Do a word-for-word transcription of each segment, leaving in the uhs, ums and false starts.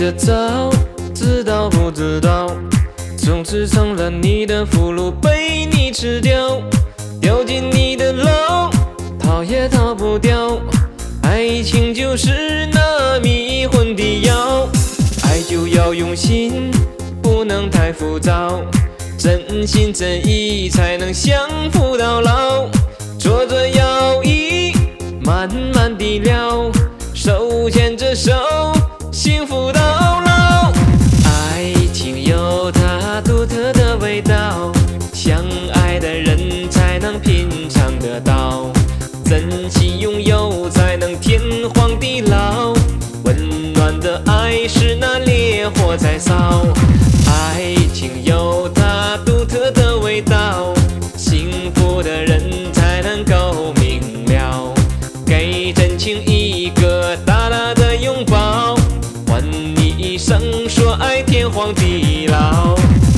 的早，知道不知道？从此成了你的俘虏，被你吃掉，掉进你的牢，逃也逃不掉。爱情就是那迷魂的药，爱就要用心，不能太浮躁，真心真意才能相扶到老。坐着摇椅，慢慢地聊，手牵着手，幸福到老。爱情有它独特的味道，相爱的人才能品尝得到，珍惜拥有才能天荒地老。温暖的爱是那烈火在烧，爱情有它独特的味道，幸福的人才能够明了。给真情一个大大的拥抱，换你一生说爱天荒地老。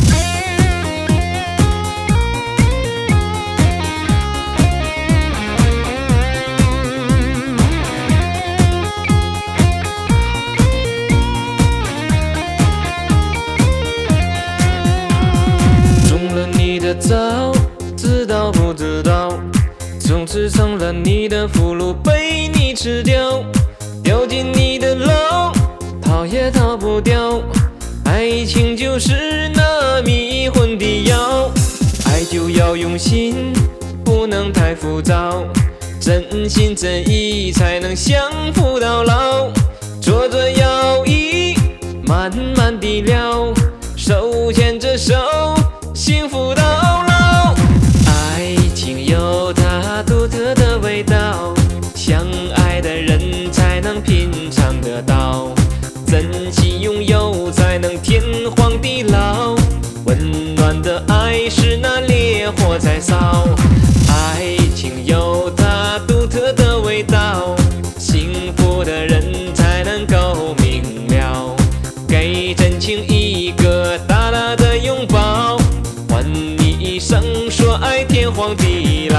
中了你的招，知道不知道？从此成了你的俘虏，被你吃掉，掉进你的牢，逃也逃不掉。爱情就是那迷魂的药，爱就要用心，不能太浮躁，真心真意才能相扶到老。坐着摇椅，慢慢地聊，手牵着手，幸福到老。爱情有它独特的味道，相爱的人才能品尝得到，珍惜拥有才能天荒地老。温暖的爱是那烈火在烧，爱情有它独特的味道，幸福的人才能够明了。给真情一个大大的拥抱，换你一生说爱天荒地老。